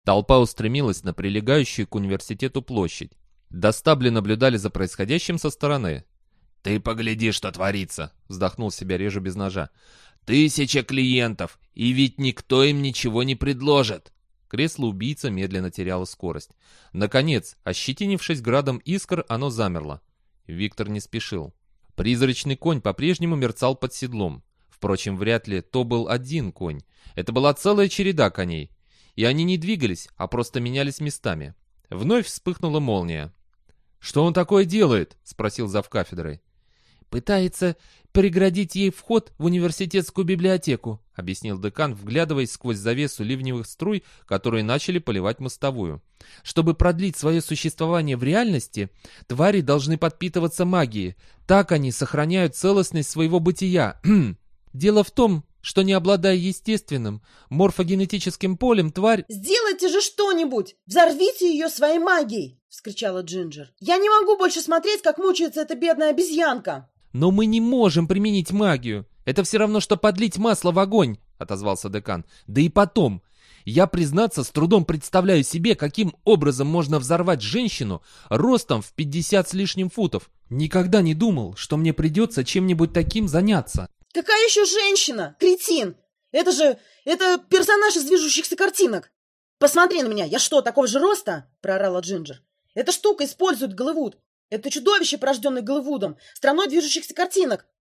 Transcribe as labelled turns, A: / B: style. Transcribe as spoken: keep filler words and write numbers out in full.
A: Толпа устремилась на прилегающую к университету площадь. Достабли наблюдали за происходящим со стороны. «Ты погляди, что творится!» — вздохнул себя реже без ножа. «Тысяча клиентов, и ведь никто им ничего не предложит!» Кресло-убийца медленно теряло скорость. Наконец, ощетинившись градом искр, оно замерло. Виктор не спешил. Призрачный конь по-прежнему мерцал под седлом. Впрочем, вряд ли то был один конь. Это была целая череда коней. И они не двигались, а просто менялись местами. Вновь вспыхнула молния. «Что он такое делает?» — спросил завкафедрой. «Пытается преградить ей вход в университетскую библиотеку», — объяснил декан, вглядываясь сквозь завесу ливневых струй, которые начали поливать мостовую. «Чтобы продлить свое существование в реальности, твари должны подпитываться магией. Так они сохраняют целостность своего бытия. Дело в том, что не обладая естественным морфогенетическим полем, тварь...»
B: «Сделайте же что-нибудь! Взорвите ее своей магией!» — вскричала Джинджер. «Я не могу больше смотреть, как мучается эта бедная обезьянка!»
A: «Но мы не можем применить магию. Это все равно, что подлить масло в огонь», — отозвался декан. «Да и потом, я, признаться, с трудом представляю себе, каким образом можно взорвать женщину ростом в пятьдесят с лишним футов. Никогда не думал, что мне придется чем-нибудь таким заняться».
B: «Какая еще женщина? Кретин! Это же... это персонаж из движущихся картинок! Посмотри на меня, я что, такого же роста?» — проорала Джинджер. «Эта штука использует Голливуд. Это чудовище, порожденное Голливудом, страной движущихся картинок.